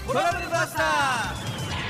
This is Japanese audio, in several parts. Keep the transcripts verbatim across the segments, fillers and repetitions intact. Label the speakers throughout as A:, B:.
A: トラブルバスター。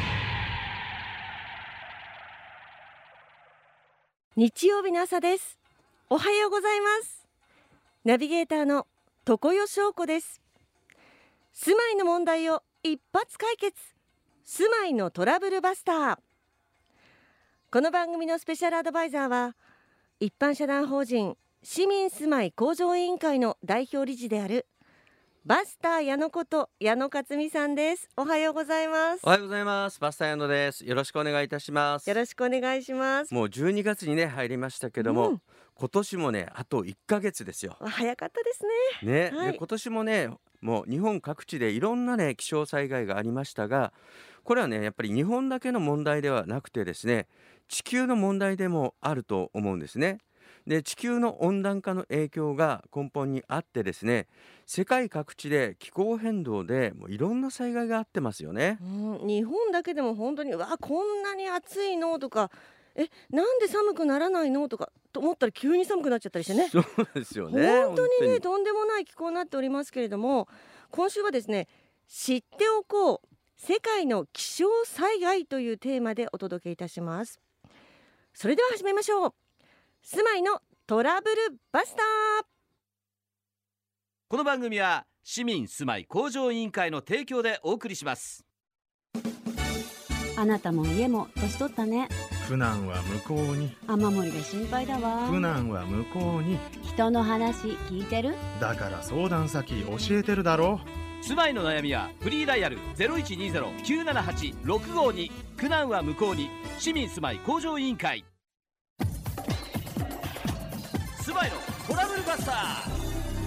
B: 日曜日の朝です。おはようございます。ナビゲーターの常世翔子です。住まいの問題を一発解決、住まいのトラブルバスター。この番組のスペシャルアドバイザーは一般社団法人市民住まい向上委員会の代表理事であるバスター矢野こと矢野克美さんです。おはようございます。
A: おはようございます。バスター矢野です。よろしくお願いいたします。
B: よろしくお願いします。
A: もうじゅうにがつにね入りましたけども、
B: うん、
A: 今年もねあといっかげつですよ。
B: 早かったです
A: ね、
B: はい
A: で今年もねもう日本各地でいろんなね気象災害がありましたが、これはねやっぱり日本だけの問題ではなくてですね、地球の問題でもあると思うんですね。で地球の温暖化の影響が根本にあってですね、世界各地で気候変動でもういろんな災害があってますよね。
B: ね。うん、日本だけでも本当にわこんなに暑いのとか、えなんで寒くならないのとかと思ったら急に寒くなっちゃったりしてね。
A: そうですよね。
B: 本当にね
A: 本当に
B: とんでもない気候になっておりますけれども、今週はですね、知っておこう世界の気象災害というテーマでお届けいたします。それでは始めましょう。住まいのトラブルバスター。
C: この番組は市民住まい向上委員会の提供でお送りします。
D: あなたも家も年取ったね。
E: 苦難は向こうに、
D: 雨漏りが心配だわ。
E: 苦難は向こうに、
D: 人の話聞いてる？
E: だから相談先教えてるだろ。
C: 住まいの悩みはフリーダイヤル ゼロいちにゼロ きゅうななはち ろくごに。苦難は向こうに、市民住まい向上委員会。住まいのトラブルバスター。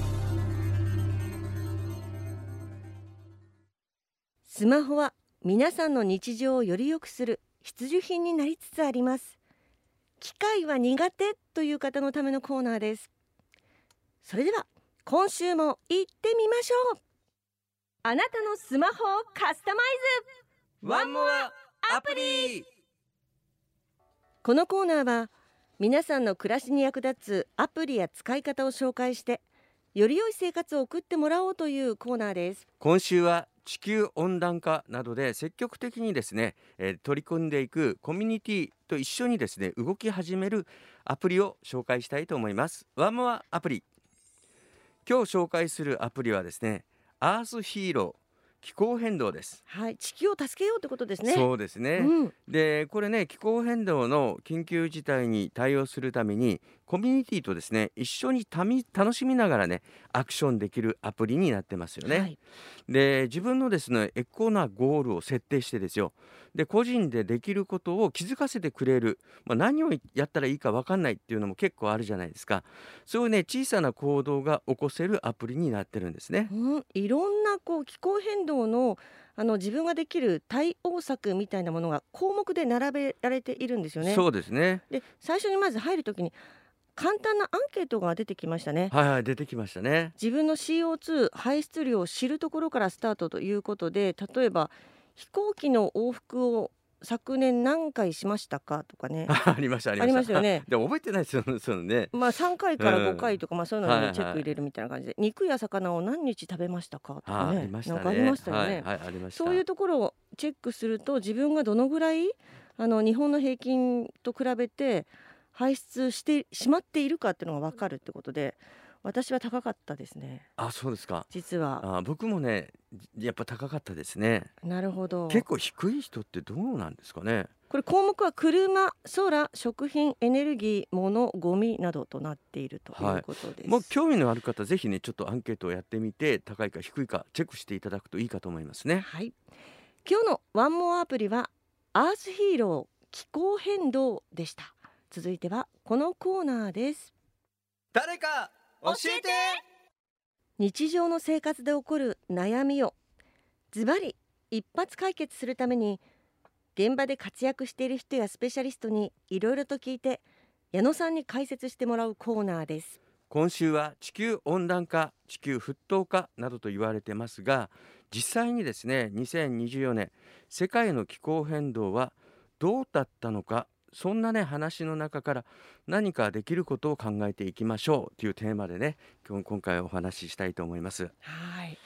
B: スマホは皆さんの日常をより良くする必需品になりつつあります。機械は苦手という方のためのコーナーです。それでは今週も行ってみましょう。あなたのスマホをカスタマイズ
A: ワンモアアプリ。
B: このコーナーは皆さんの暮らしに役立つアプリや使い方を紹介してより良い生活を送ってもらおうというコーナーです。
A: 今週は地球温暖化などで積極的にですね、えー取り組んでいくコミュニティと一緒にですね動き始めるアプリを紹介したいと思います。ワンモアアプリ。今日紹介するアプリはですね、アースヒーロー気候変動です。
B: はい、地球を助けようってことですね。
A: そうですね、
B: うん、
A: でこれね気候変動の緊急事態に対応するためにコミュニティとですね一緒にたみ楽しみながらねアクションできるアプリになってますよね。
B: はい、
A: で自分のですねエコなゴールを設定してですよ、で個人でできることを気づかせてくれる、まあ、何をやったらいいか分かんないっていうのも結構あるじゃないですか。そういうね小さな行動が起こせるアプリになってるんですね。
B: うん、いろんなこう気候変動のあの自分ができる対応策みたいなものが項目で並べられているんですよね。
A: そうですね。
B: で最初にまず入るときに簡単なアンケートが出てきましたね。
A: はいはい、出てきましたね。
B: 自分の シーオーツー 排出量を知るところからスタートということで、例えば飛行機の往復を昨年何回しましたかとかね
A: ありましたありました
B: ありましたよね。
A: で覚えてないですよね。そのね
B: まあさんかいから
A: うん
B: ごかいとか、まあそういうのにチェック入れるみたいな感じで、肉や魚を何日食べましたかとか
A: ああ
B: ね、
A: りましたね。
B: なんかありましたよね。
A: はいはいありました。
B: そういうところをチェックすると自分がどのぐらいあの日本の平均と比べて排出してしまっているかっていうのが分かるってことで、私は高かったですね、
A: あ、そうですか。
B: 実は。
A: あ、僕もねやっぱ高かったですね。
B: なるほど。
A: 結構低い人ってどうなんですかね。
B: これ項目は車、空、食品、エネルギー、物、ゴミなどとなっているということです。
A: もう興味のある方ぜひねちょっとアンケートをやってみて高いか低いかチェックしていただくといいかと思いますね。
B: はい、今日のワンモアアプリはアースヒーロー気候変動でした。続いてはこのコーナーです。
A: 誰か教えて。
B: 日常の生活で起こる悩みをズバリ一発解決するために現場で活躍している人やスペシャリストにいろいろと聞いて矢野さんに解説してもらうコーナーです。
A: 今週は地球温暖化、地球沸騰化などと言われてますが、実際にですねにせんにじゅうよねん世界の気候変動はどうだったのか、そんなね話の中から何かできることを考えていきましょうというテーマでね今今回お話ししたいと思います。
B: はい、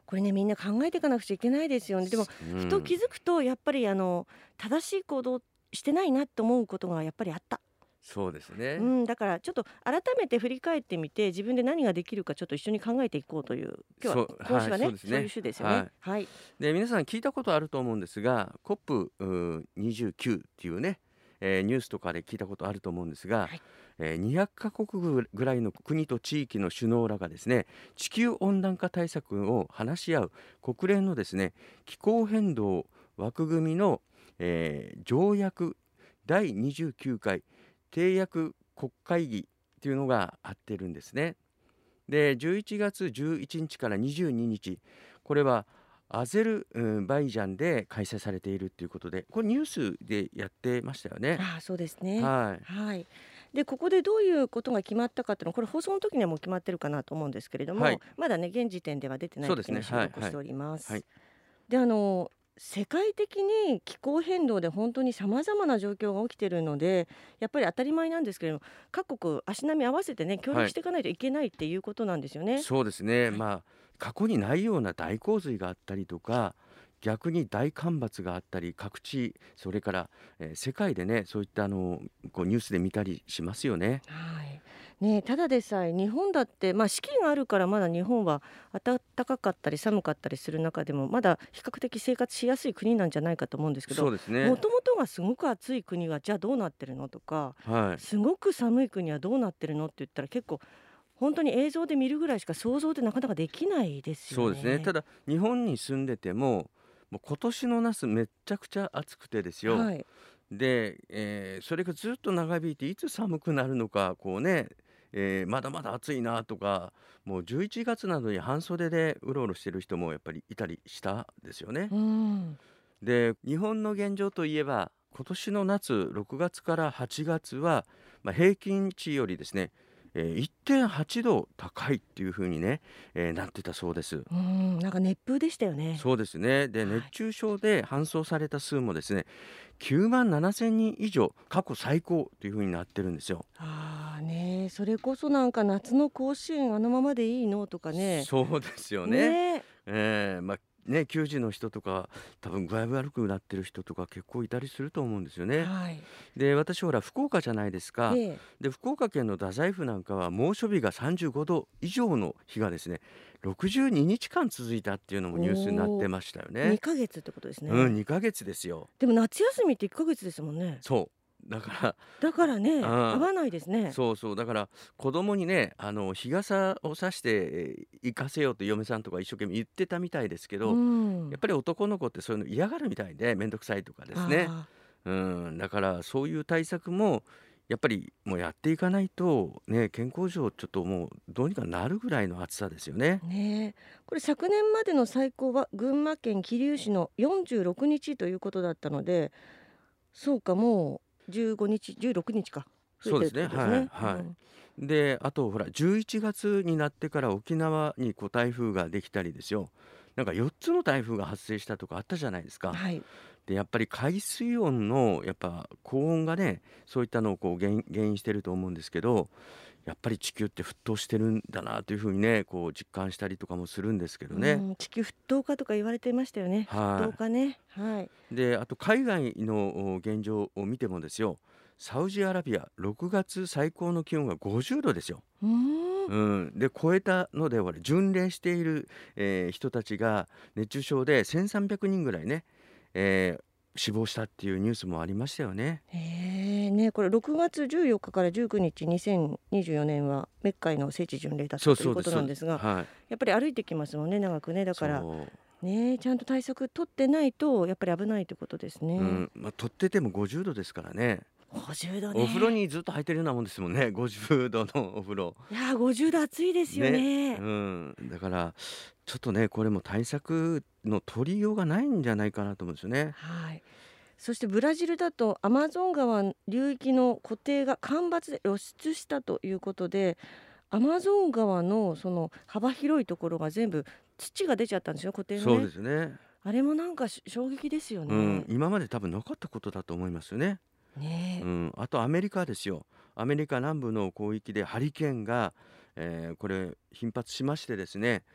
B: これねみんな考えていかなくちゃいけないですよね。でも
A: うん
B: ふと気づくとやっぱりあの正しい行動してないなと思うことがやっぱりあった。
A: そうですね。
B: うん、だからちょっと改めて振り返ってみて自分で何ができるかちょっと一緒に考えていこうという今日は
A: そう
B: 今週はね、
A: はいそうですね
B: そういう週ですよね。
A: はい
B: はい、
A: で皆さん聞いたことあると思うんですが コップにじゅうきゅう っていうね、えーニュースとかで聞いたことあると思うんですが、
B: はい
A: えーにひゃくカ国ぐらいの国と地域の首脳らがですね地球温暖化対策を話し合う国連のですね気候変動枠組みの、えー条約だいにじゅうきゅうかい締約国会議というのがあってるんですね。でじゅういちがつじゅういちにちからにじゅうににちこれはアゼルうんバイジャンで開催されているということでこれニュースでやってましたよね。
B: ああそうですね。
A: はい
B: はい。でここでどういうことが決まったかっていうのはこれ放送の時にはもう決まってるかなと思うんですけれども、
A: はい
B: まだね現時点では出てない
A: そうですね
B: 時に収録しております。
A: はい
B: であの世界的に気候変動で本当にさまざまな状況が起きているのでやっぱり当たり前なんですけれども各国足並み合わせてね協力していかないといけないっていうことなんですよね。
A: そうですね、まあ過去にないような大洪水があったりとか逆に大干ばつがあったり各地それから、えー世界でねそういったあのこうニュースで見たりしますよね。
B: はいねえ、ただでさえ日本だって、まあ、四季があるからまだ日本は暖かかったり寒かったりする中でもまだ比較的生活しやすい国なんじゃないかと思うんですけど
A: そうですね
B: もともとがすごく暑い国はじゃあどうなってるのとか
A: はい
B: すごく寒い国はどうなってるのって言ったら結構本当に映像で見るぐらいしか想像でなかなかできないですよね。
A: そうですねただ日本に住んでてももう今年の夏めっちゃくちゃ暑くてですよ、
B: はい
A: で、えーそれがずっと長引いていつ寒くなるのかこうね、えーまだまだ暑いなとかもうじゅういちがつなどに半袖でうろうろしてる人もやっぱりいたりしたですよね。
B: うん
A: で日本の現状といえば今年の夏ろくがつからはちがつは、まあ、平均値よりですね、えーいってんはちど高いっていう風にね、えーなってたそうです。
B: うんなんか熱風でしたよね。
A: そうですねで
B: はい
A: 熱中症で搬送された数もですねきゅうまんななせんにん以上過去最高という風になってるんですよ。
B: ああねえそれこそなんか夏の甲子園あのままでいいのとかね。
A: そうですよね。
B: ねえ
A: えーまあね球児の人とか多分具合悪くなってる人とか結構いたりすると思うんですよね。
B: はい
A: で私ほら福岡じゃないですか。
B: ええ
A: で福岡県の太宰府なんかは猛暑日がさんじゅうごど以上の日がですねろくじゅうににちかん続いたっていうのもニュースになってましたよ
B: に
A: ね。
B: かげつってことですね。
A: うんにかげつですよ。
B: でも夏休みっていっかげつですもんね。
A: そうだか
B: だからね、
A: ああ
B: 合わないですね
A: ら。そうそうだから子供にねあの日傘をさしてえー行かせようと嫁さんとか一生懸命言ってたみたいですけど、
B: うん
A: やっぱり男の子ってそういうの嫌がるみたいで面倒くさいとかですね。
B: あ
A: うんだからそういう対策もやっぱりもうやっていかないとね健康上ちょっともうどうにかなるぐらいの暑さですよね。
B: あねえこれ昨年までの最高は群馬県桐生市のよんじゅうろくにちということだったのでそうかもうじゅうごにちじゅうろくにちか増えてるってことですね。
A: そうですねはいはい
B: うん
A: であとほらじゅういちがつになってから沖縄にこう台風ができたりですよなんかよっつの台風が発生したとかあったじゃないですか。
B: はい
A: でやっぱり海水温のやっぱ高温がねそういったのをこう原因原因してると思うんですけどやっぱり地球って沸騰してるんだなというふうにねこう実感したりとかもするんですけどね。
B: うん地球沸騰化とか言われてましたよね。沸騰
A: は
B: 化ね。はい
A: い、であと海外のお現状を見てもですよサウジアラビアろくがつ最高の気温がごじゅうどですよ。
B: うーん
A: うん、で超えたので俺巡礼している、えー人たちが熱中症でせんさんびゃくにんぐらいね、えー死亡したっていうニュースもありましたよね。
B: へえねこれろくがつじゅうよっかからじゅうくにちにせんにじゅうよねんはメッカイの聖地巡礼だったということなんですが
A: はい、
B: やっぱり歩いてきますもんね長くねだから
A: そう
B: ねちゃんと対策取ってないとやっぱり危ないってことですね。
A: うんまあ、取っててもごじゅうどですからね
B: ごじゅうどね
A: お風呂にずっと入ってるようなもんですもんねごじゅうどのお風呂
B: いやーごじゅうど暑いですよね。
A: うん、だからちょっとねこれも対策の取りようがないんじゃないかなと思うんですよね。
B: はいそしてブラジルだとアマゾン川流域の湖底が干ばつで露出したということでアマゾン川のその幅広いところが全部土が出ちゃったんですよ湖底
A: そうで
B: のね。
A: すね、
B: あれもなんかし衝撃ですよ
A: うん、
B: ね。
A: 今まで多分なかったことだと思いますよね。
B: ねえ
A: うん、あとアメリカですよ。アメリカ南部の広域でハリケーンが、えーこれ頻発しましてですね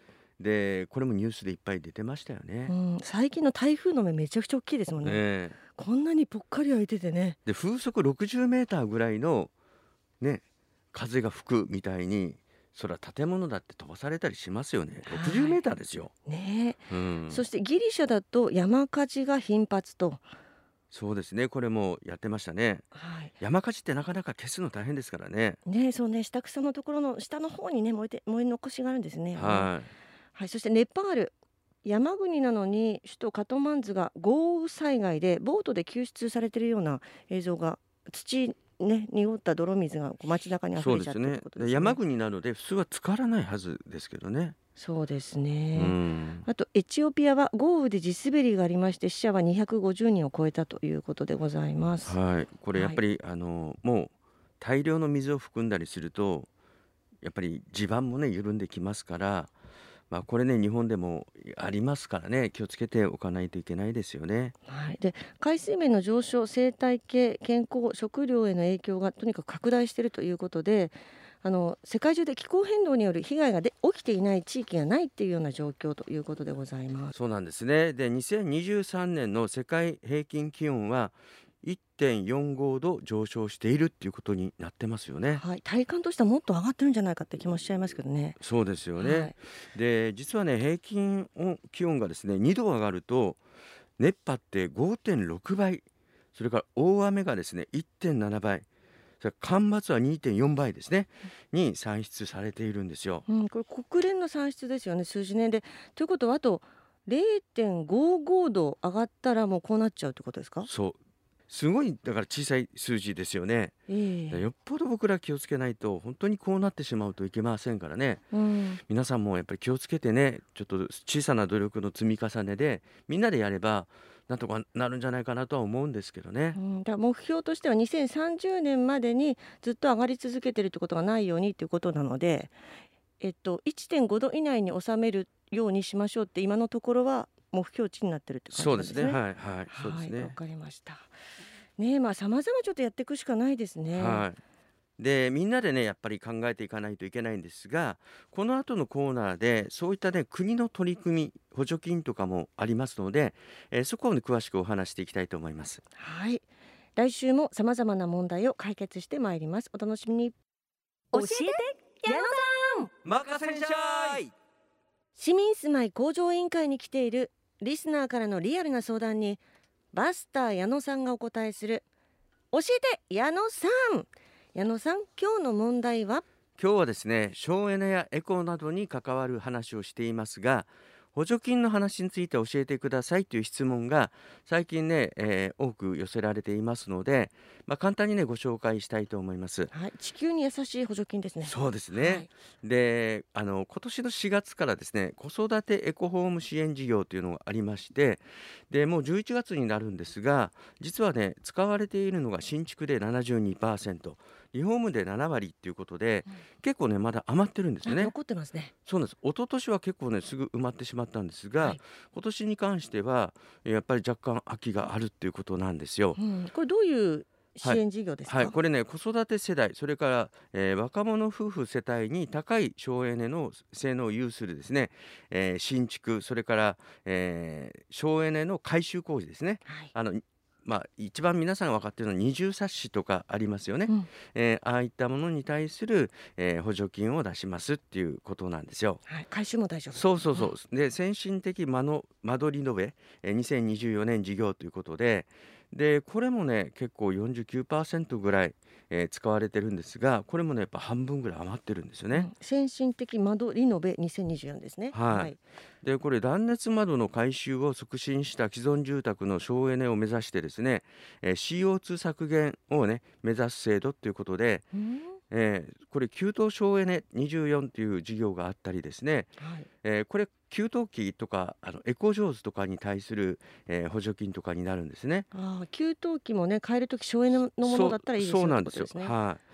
A: でこれもニュースでいっぱい出てましたよね。
B: うん、最近の台風の目めちゃくちゃ大きいですもんね。
A: ね
B: こんなにぽっかり開いててね。
A: で風速ろくじゅうメーターぐらいの、ね、風が吹くみたいに、それは建物だって飛ばされたりしますよね。ろくじゅうメーターですよ。
B: ねえ、
A: うん、
B: そしてギリシャだと山火事が頻発と、
A: そうですね、これもやってましたね。
B: はい
A: 山火事ってなかなか消すの大変ですからね。
B: ねえ、そうね、下草のところの下の方にね燃えて燃え残しがあるんですね。
A: は
B: はい、そしてネパール、山国なのに首都カトマンズが豪雨災害でボートで救出されているような映像が、土ね、濁った泥水がこう街中に
A: い、
B: 溢れちゃってるっ
A: そうですね。
B: てことですね。
A: で山国なので普通は浸からないはずですけどね。
B: そうです
A: う
B: ね。
A: ん、
B: あとエチオピアは豪雨で地滑りがありまして、死者はにひゃくごじゅうにんを超えたということでございます。
A: はい、これやっぱり、あのもう大量の水を含んだりするとやっぱり地盤もね緩んできますから、まあ、これね日本でもありますからね、気をつけておかないといけないですよね。
B: はい、で海水面の上昇、生態系、健康、食料への影響がとにかく拡大しているということで、あの世界中で気候変動による被害がで起きていない地域がないっていうような状況ということでございます。
A: そうなんですね。でにせんにじゅうさんねんの世界平均気温はいってんよんごど上昇しているっていうことになってますよね。
B: はい、体感としてはもっと上がってるんじゃないかって気もしちゃいますけどね。
A: そうですよね。
B: はい
A: で実はね平均気温がですねにど上がると熱波って ごてんろくばい、それから大雨がですね いってんななばい、それから干ばつは にてんよんばいですねに算出されているんですよ。
B: うん、これ国連の算出ですよね、数字ね。でということはあと れいてんごごど上がったらもうこうなっちゃうってことですか。
A: そうすごいだから小さい数字ですよね。
B: ええ、
A: よっぽど僕ら気をつけないと本当にこうなってしまうといけませんからね。
B: うん、
A: 皆さんもやっぱり気をつけてね、ちょっと小さな努力の積み重ねでみんなでやればなんとかなるんじゃないかなとは思うんですけどね。
B: うん、だから目標としてはにせんさんじゅうねんまでにずっと上がり続けてるってことがないようにということなので、えっと、いってんごど以内に収めるようにしましょうって今のところは目標値になってるって感じ
A: そうでね。
B: なんですすね。
A: はいはい、そうです
B: はい、わ
A: ね。
B: かりました。ねえ、まあ様々ちょっとやっていくしかないですね。
A: はい。でみんなでねやっぱり考えていかないといけないんですが、この後のコーナーでそういったね国の取り組み補助金とかもありますので、えーそこを、ね、詳しくお話していきたいと思います。
B: はい、来週も様々な問題を解決してまいります。お楽しみに。教えて矢野さん。
A: 任せんしゃい。
B: 市民住まい向上委員会に来ているリスナーからのリアルな相談にバスター矢野さんがお答えする教えて矢野さん。矢野さん、今日の問題は。
A: 今日はですね省エネやエコなどに関わる話をしていますが、補助金の話について教えてくださいという質問が最近ね、えー多く寄せられていますので、まあ、簡単にねご紹介したいと思います。
B: はい、地球に優しい補助金ですね。
A: そうですね、
B: はい
A: であの今年のしがつからですね子育てエコホーム支援事業というのがありまして、でもうじゅういちがつになるんですが、実はね使われているのが新築で ななじゅうにパーセント、 リフォームでななわりということで、
B: うん
A: 結構ねまだ余ってるんですよね。
B: あ、残ってますね。
A: そうなんです。一昨年は結構ねすぐ埋まってしまったんですが、
B: はい
A: 今年に関してはやっぱり若干空きがあるっていうことなんですよ。
B: うん、これどういう支援事業ですか。
A: はい、これね子育て世代、それから、えー若者夫婦世帯に高い省エネの性能を有するですね、えー新築、それから、えー省エネの改修工事ですね。
B: はい
A: あのまあ、一番皆さんが分かっているのは二重冊子とかありますよね、
B: うん
A: えーああいったものに対する、えー補助金を出しますっていうことなんですよ。
B: はい、回収も大丈夫。
A: そうそうそう。で先進的間の間取り延べ、えーにせんにじゅうよねん事業ということで、でこれもね結構 よんじゅうきゅうパーセント ぐらい、えー使われてるんですが、これもねやっぱ半分ぐらい余ってるんですよね。
B: うん、先進的窓リノベにせんにじゅうよんですね。
A: はいでこれ断熱窓の改修を促進した既存住宅の省エネを目指してですね、えー シーオーツー 削減をね目指す制度ということで、
B: うん
A: えーこれ給湯省エネにじゅうよんという事業があったりですね、
B: はい
A: えーこれ給湯器とかあのエコジョーズとかに対する、えー補助金とかになるんですね。
B: あー給湯器もね変えるとき省エネのものだったらいいですよ
A: そうそうなんですよ。
B: ってことですね。
A: はい。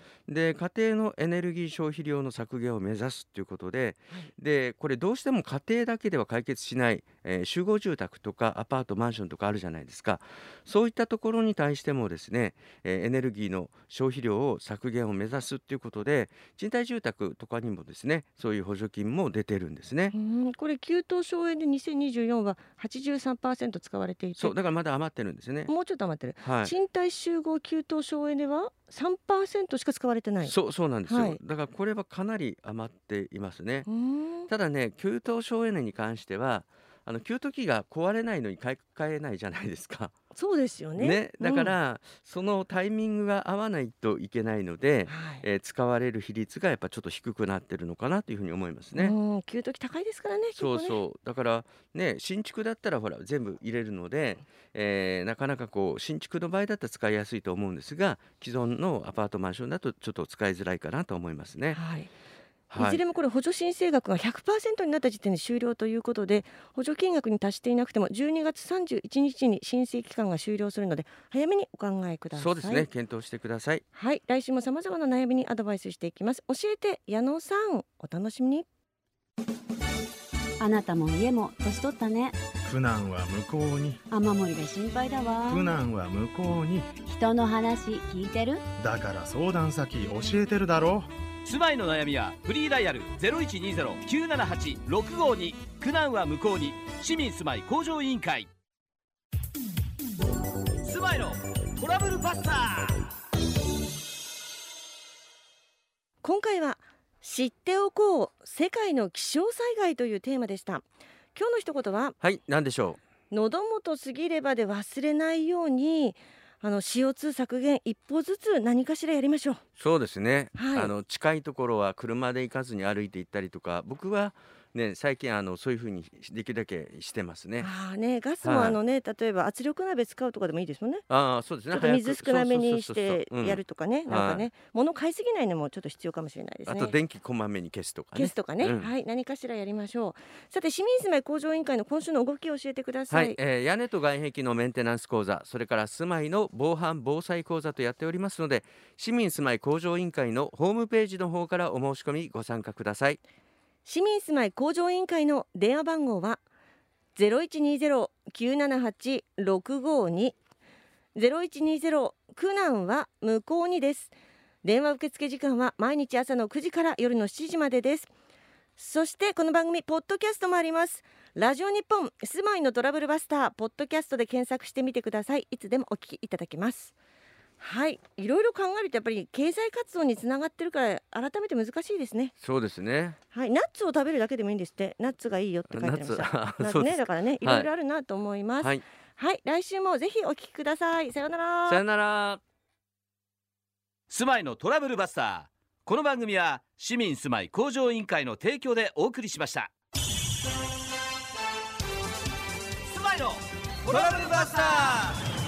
A: で家庭のエネルギー消費量の削減を目指すということで、
B: はい、
A: でこれどうしても家庭だけでは解決しない、えー集合住宅とかアパートマンションとかあるじゃないですか。そういったところに対してもですね、えーエネルギーの消費量を削減を目指すということで、賃貸住宅とかにもですねそういう補助金も出てるんですね。
B: うん、これ給湯省エネにせんにじゅうよんは はちじゅうさんパーセント 使われていて、
A: そうだからまだ余ってるんですね。
B: もうちょっと余ってる。
A: はい、
B: 賃貸集合給湯省エネは さんパーセント しか使われてない。
A: そうそうなんですよ、
B: はい、
A: だからこれはかなり余っていますね。
B: うーん、
A: ただね、給湯省エネに関してはあの給湯器が壊れないのに買い替えないじゃないですか。
B: そうですよね。
A: ね、だか
B: うん、
A: ら、そのタイミングが合わないといけないので、
B: はい、
A: えー使われる比率がやっぱちょっと低くなってるのかなというふうに思いますね。
B: うん、給湯器高いですからね。
A: そう
B: 結構ね。
A: そうだからね、新築だったらほら全部入れるので、えーなかなかこう新築の場合だったら使いやすいと思うんですが、既存のアパートマンションだとちょっと使いづらいかなと思いますね。
B: はい。い
A: はい、
B: ずれもこれ補助申請額が ひゃくパーセント になった時点で終了ということで、補助金額に達していなくてもじゅうにがつさんじゅういちにちに申請期間が終了するので早めにお考えください。
A: そうですね、検討してください。
B: はい、来週も様々な悩みにアドバイスしていきます。教えて矢野さん、お楽しみに。
D: あなたも家も年取ったね。
E: 苦難は向こうに。
D: 雨漏りで心配だわ。
E: 苦難は向こうに。
D: 人の話聞いてる？
E: だから相談先教えてるだろ
C: 住まいの悩みはフリーダイヤル ゼロいちにゼロ きゅうななはち ろくごに。苦難は向こうに。市民住まい向上委員会。住まいのトラブルバスター。
B: 今回は知っておこう世界の気象災害というテーマでした。今日の一言は、
A: はい、何でしょ
B: 喉元過ぎればで忘れないように、あの シーオーツー 削減一歩ずつ何かしらやりましょう。
A: う。そうですね、
B: はい、
A: あの近いところは車で行かずに歩いて行ったりとか、僕はね最近あのそういうふうにできるだけしてますね。
B: あーね、ガスも
A: はい
B: あのね、例えば圧力鍋使うとかでもいいですもんね。
A: ああそうですね、
B: ちょっと水少なめにし
A: 早く
B: て
A: そうそうそうそううん
B: やるとかね、なんかね、物買いすぎないのもちょっと必要かもしれないですね。
A: あと電気こまめに消すとかね。
B: 消すとかね、
A: うん
B: はい、何かしらやりましょう。さて、市民住まい向上委員会の今週の動きを教えてくださ。
A: はいい、えー屋根と外壁のメンテナンス講座、それから住まいの防犯防災講座とやっておりますので、市民住まい向上委員会のホームページの方からお申し込みご参加ください。
B: 市民住まい向上委員会の電話番号は ゼロいちにゼロ きゅうななはち ろくごに ゼロいちにゼロ 苦難は向こうにです。電話受付時間は毎日朝のくじから夜のしちじまでです。そしてこの番組ポッドキャストもあります。ラジオ日本住まいのトラブルバスターポッドキャストで検索してみてください。いつでもお聞きいただけます。はい、いろいろ考えるとやっぱり経済活動につながってるから改めて難しいですね。
A: そうですね。
B: はい、ナッツを食べるだけでもいいんですって。ナッツがいいよって書いてありました。
A: ナッツあ
B: ナッツ
A: そうです
B: ね、だからね、いろいろあるなと思います。は、
A: はいい、
B: 来週もぜひお聞きください。さようなら。
A: さよなら。
C: 住まいのトラブルバスター。この番組は市民住まい向上委員会の提供でお送りしました。住まいのトラブルバスター。